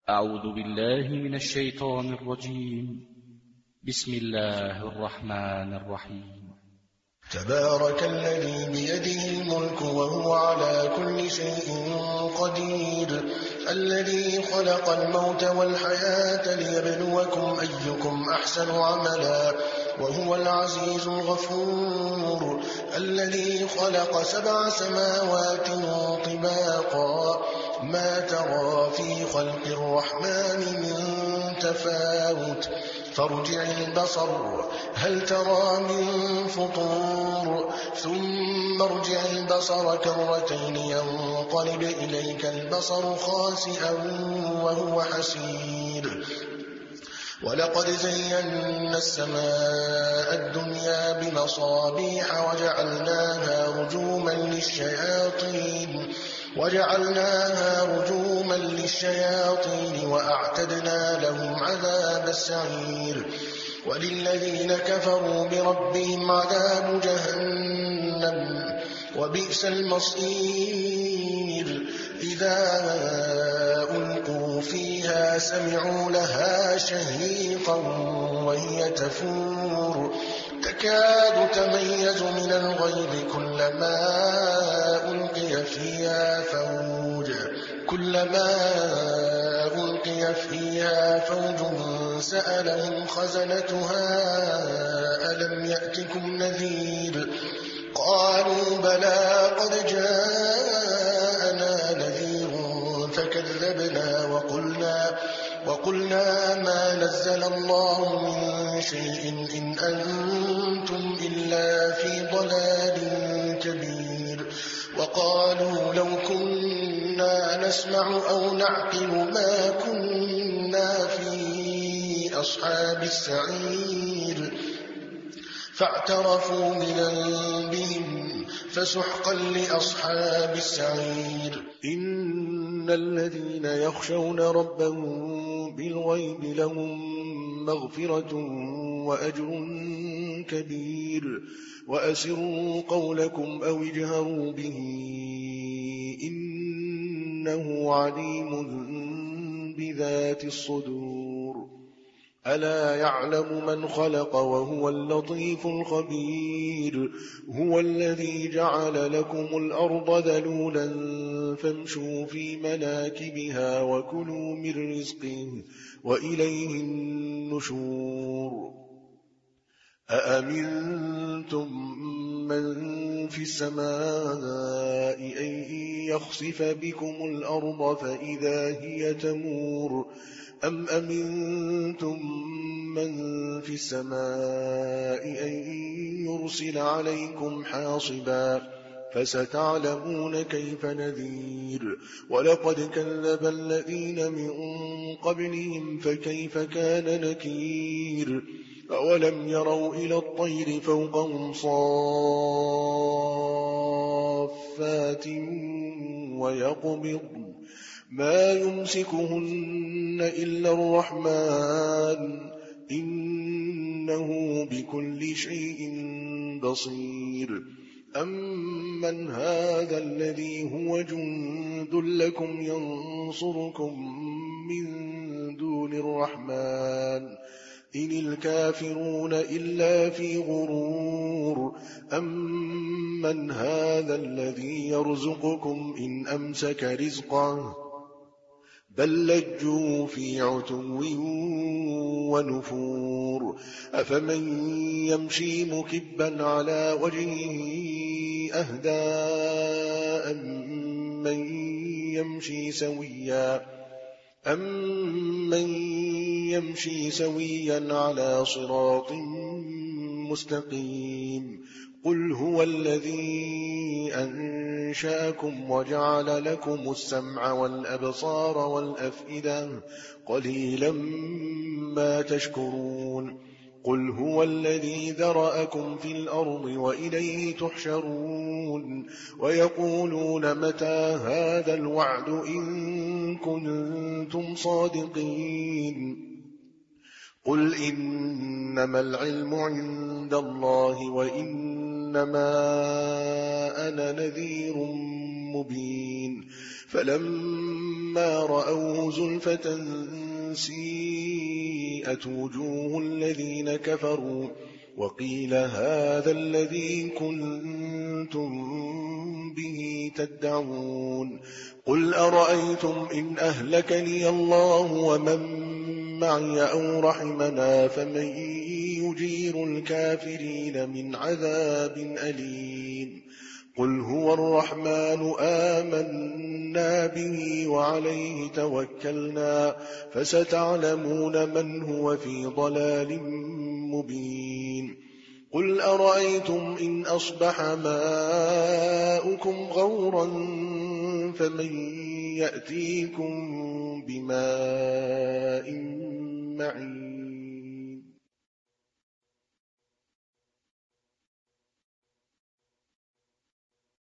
أعوذ بالله من الشيطان الرجيم. بسم الله الرحمن الرحيم. تبارك الذي بيده الملك وهو على كل شيء قدير، الذي خلق الموت والحياة ليبلوكم أيكم أحسن عملا وهو العزيز الغفور، الذي خلق 7 سماوات طباقا ما ترى في خلق الرحمن من تفاوت فارجع البصر هل ترى من فطور ثم ارجع البصر كرتين ينقلب إليك البصر خاسئا وهو حسير. ولقد زينا السماء الدنيا بمصابيح وجعلناها رجوما للشياطين وأعتدنا لهم عذاب السعير. وللذين كفروا بربهم عذاب جهنم وبئس المصير. إذا ألقوا فيها سمعوا لها شهيقا وهي تفور تكاد تميز من الغيظ كلما ألقي فيها فوج سألهم خزنتها ألم يأتكم نذير قالوا بلى قد جاءنا نذير فكذبنا وقلنا ما نزل الله من شيء إن أنتم إلا في ضلال كبير. وقالوا لو كنا نسمع أو نعقل ما كنا في أصحاب السعير فاعترفوا بذنبهم فسحقا لأصحاب السعير. إن الذين يخشون ربهم بالغيب لهم مغفرة وأجر كبير. وأسروا قولكم أو اجهروا به إنه عليم بذات الصدور. ألا يعلم من خلق وهو اللطيف الخبير. هو الذي جعل لكم الأرض ذلولا فامشوا في مناكبها وكلوا من رزقه وإليه النشور. أأمنتم من في السماء أن يخسف بكم الأرض فإذا هي تمور أم أمنتم من في السماء أن يرسل عليكم حاصبا فستعلمون كيف نذير. ولقد كذب الذين من قبلهم فكيف كان نكير. أولم يروا إلى الطير فوقهم صافات ويقبضن ما يمسكهن إلا الرحمن إنه بكل شيء بصير. أمن هذا الذي هو جند لكم ينصركم من دون الرحمن إن الكافرون إلا في غرور. أمن هذا الذي يرزقكم إن أمسك رزقه بل لجوا في عتو ونفور. أفمن يمشي مكبا على وجهه أهدى أمن يمشي سويا على صراط مستقيم. قل هو الذي أنشأكم وجعل لكم السمع والأبصار والأفئدة قليلا ما تشكرون. قل هو الذي ذرأكم في الأرض وإليه تحشرون. ويقولون متى هذا الوعد إن كنتم صادقين. قل إنما العلم عند الله وإنما أنا نذير مبين. فلما رأوه زلفة سيئت وجوه الذين كفروا وقيل هذا الذي كنتم به تدعون قل أرأيتم إن أهلكني الله ومن معي أو رحمنا فمن يجير الكافرين من عذاب أليم قل هو الرحمن آمنا به وعليه توكلنا فستعلمون من هو في ضلال مبين قل أرأيتم إن أصبح ماؤكم غورا فمن يأتيكم بماء معين